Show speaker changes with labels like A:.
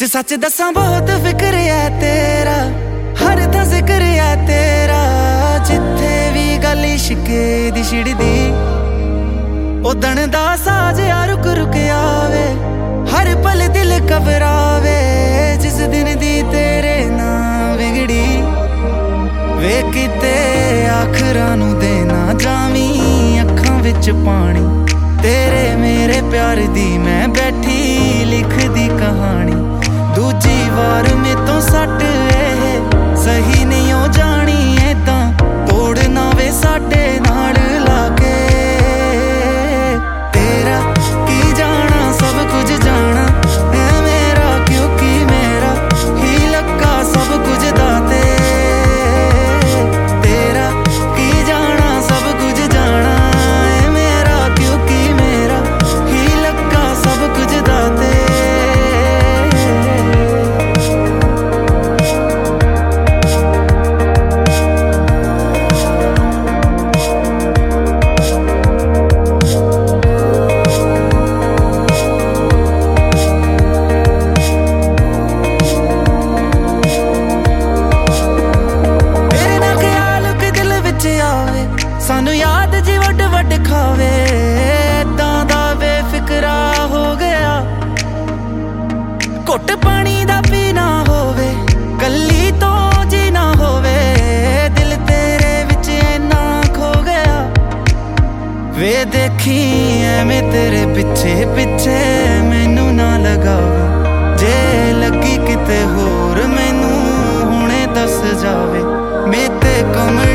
A: सच सच दसा बहुत फिक्र है तेरा, हर थां जिक्र है तेरा। जिथे भी गल इश्के दी छिड़दी उदण दा साज आ रुक रुक आवे, हर पल दिल घबरावे। जिस दिन दी तेरे नाम बिगड़ी वे किते आखरां नूं देना जावी अखां विच पानी। तेरे मेरे प्यार दी मैं बैठी लिखदी कहानी। दूजी वार में तो सट सही नहीं हो जानी ऐदां तोड़ना वे साडे नाल लाके। तेरा की जाना सब कुछ जाना है मेरा, क्योंकि मेरा ही लगा सब कुछ दाते। तेरा की जाना सब कुछ जाना है मेरा, क्योंकि मेरा ही लगा सब कुछ दाते। सानू याद जी वड वड खावे ऐदां दा बेफिकरा हो गया। घुट पानी दा पीना होवे कल्ली तो जीना होवे, दिल तेरे विच इन्ना खो गया। वे देखी ऐवें तेरे पिछे पिछे मैनू ना लगावे, जे लगी किते होर मैनू हुणे दस जावे। मेरे ते कमर